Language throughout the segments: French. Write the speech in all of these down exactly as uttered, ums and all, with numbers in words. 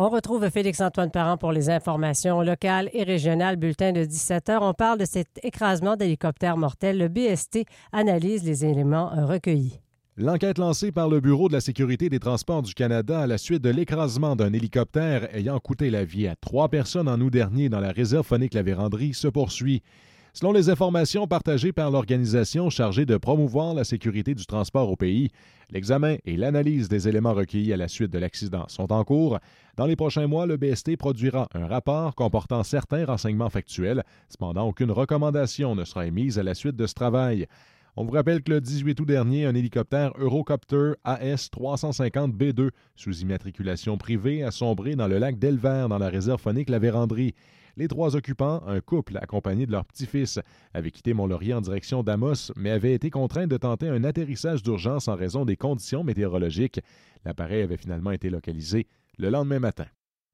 On retrouve Félix-Antoine Parent pour les informations locales et régionales. Bulletin de dix-sept heures. On parle de cet écrasement d'hélicoptère mortel. Le B S T analyse les éléments recueillis. L'enquête lancée par le Bureau de la sécurité des transports du Canada à la suite de l'écrasement d'un hélicoptère ayant coûté la vie à trois personnes en août dernier dans la réserve phonique La Vérandrie se poursuit. Selon les informations partagées par l'organisation chargée de promouvoir la sécurité du transport au pays, l'examen et l'analyse des éléments recueillis à la suite de l'accident sont en cours. Dans les prochains mois, le B S T produira un rapport comportant certains renseignements factuels. Cependant, aucune recommandation ne sera émise à la suite de ce travail. On vous rappelle que le dix-huit août dernier, un hélicoptère Eurocopter A S trois cent cinquante B deux, sous immatriculation privée, a sombré dans le lac d'Elvert, dans la réserve phonique La Vérandrie. Les trois occupants, un couple accompagné de leur petit-fils, avaient quitté Mont-Laurier en direction d'Amos, mais avaient été contraints de tenter un atterrissage d'urgence en raison des conditions météorologiques. L'appareil avait finalement été localisé le lendemain matin.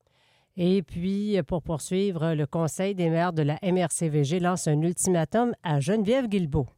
Et puis, pour poursuivre, le Conseil des maires de la M R C V G lance un ultimatum à Geneviève Guilbeault.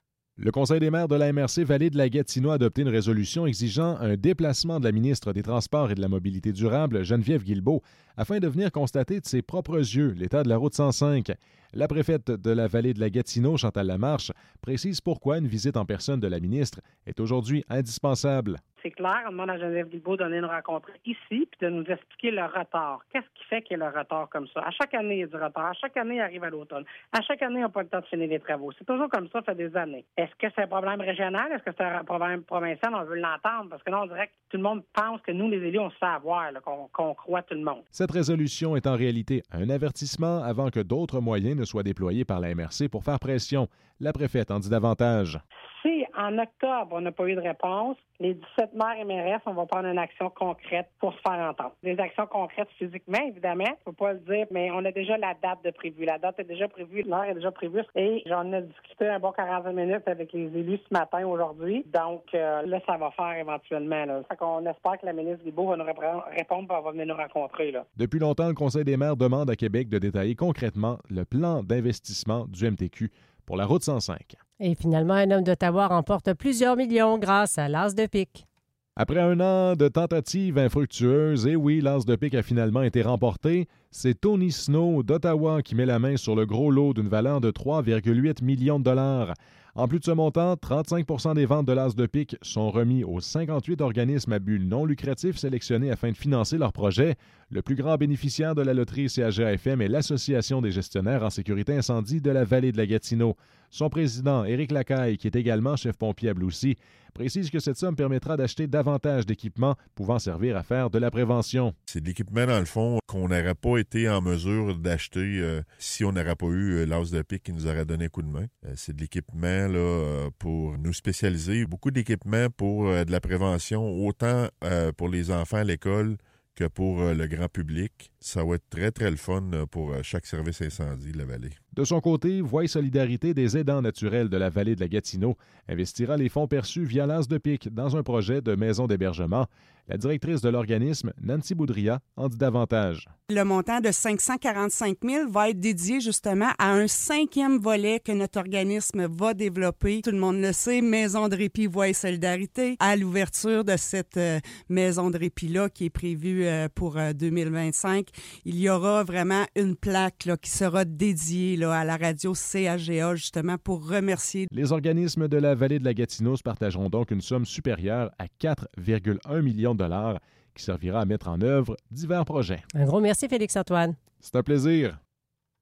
Le Conseil des maires de la M R C Vallée de la Gatineau a adopté une résolution exigeant un déplacement de la ministre des Transports et de la Mobilité durable, Geneviève Guilbeault, afin de venir constater de ses propres yeux l'état de la route cent cinq. La préfète de la Vallée de la Gatineau, Chantal Lamarche, précise pourquoi une visite en personne de la ministre est aujourd'hui indispensable. C'est clair, on demande à Geneviève Guilbeault de venir nous rencontrer ici puis de nous expliquer le retard. Qu'est-ce qui fait qu'il y a le retard comme ça? À chaque année, il y a du retard. À chaque année, il arrive à l'automne. À chaque année, on n'a pas le temps de finir les travaux. C'est toujours comme ça, ça fait des années. Est-ce que c'est un problème régional? Est-ce que c'est un problème provincial? On veut l'entendre parce que là, on dirait que tout le monde pense que nous, les élus, on se fait avoir, là, qu'on, qu'on croit tout le monde. Cette résolution est en réalité un avertissement avant que d'autres moyens ne soient déployés par la M R C pour faire pression. La préfète en dit davantage. Si en octobre, on n'a pas eu de réponse, les dix-sept maires et mairesses, on va prendre une action concrète pour se faire entendre. Des actions concrètes physiquement, évidemment, il ne faut pas le dire, mais on a déjà la date de prévue. La date est déjà prévue, l'heure est déjà prévue. Et j'en ai discuté un bon quarante minutes avec les élus ce matin, aujourd'hui. Donc euh, là, ça va faire éventuellement. Là. Fait qu'on espère que la ministre Guilbeault va nous répondre et elle va venir nous rencontrer. Là. Depuis longtemps, le Conseil des maires demande à Québec de détailler concrètement le plan d'investissement du M T Q pour la route cent cinq. Et finalement, un homme d'Ottawa remporte plusieurs millions grâce à l'As de pique. Après un an de tentatives infructueuses, et oui, l'As de pique a finalement été remporté, c'est Tony Snow d'Ottawa qui met la main sur le gros lot d'une valeur de trois virgule huit millions de dollars. En plus de ce montant, trente-cinq pour cent des ventes de l'As de pique sont remis aux cinquante-huit organismes à but non lucratif sélectionnés afin de financer leur projet. Le plus grand bénéficiaire de la loterie C A G A F M est l'Association des gestionnaires en sécurité incendie de la Vallée de la Gatineau. Son président, Éric Lacaille, qui est également chef pompier à Bloussy, précise que cette somme permettra d'acheter davantage d'équipements pouvant servir à faire de la prévention. C'est de l'équipement, dans le fond, qu'on n'aurait pas été en mesure d'acheter euh, si on n'aurait pas eu euh, l'As de pique qui nous aurait donné un coup de main. Euh, c'est de l'équipement là, euh, pour nous spécialiser. Beaucoup d'équipements pour euh, de la prévention, autant euh, pour les enfants à l'école que pour euh, le grand public. Ça va être très, très le fun pour euh, chaque service incendie de la vallée. De son côté, Voix et Solidarité des aidants naturels de la Vallée de la Gatineau investira les fonds perçus via l'As de pique dans un projet de maison d'hébergement. La directrice de l'organisme, Nancy Boudria, en dit davantage. Le montant de cinq cent quarante-cinq mille va être dédié justement à un cinquième volet que notre organisme va développer. Tout le monde le sait, Maison de répit Voix et Solidarité, à l'ouverture de cette euh, maison de répit-là qui est prévue euh, pour euh, deux mille vingt-cinq. Il y aura vraiment une plaque là, qui sera dédiée là, à la radio C A G A justement pour remercier. Les organismes de la Vallée de la Gatineau se partageront donc une somme supérieure à quatre virgule un millions de dollars qui servira à mettre en œuvre divers projets. Un gros merci, Félix-Antoine. C'est un plaisir.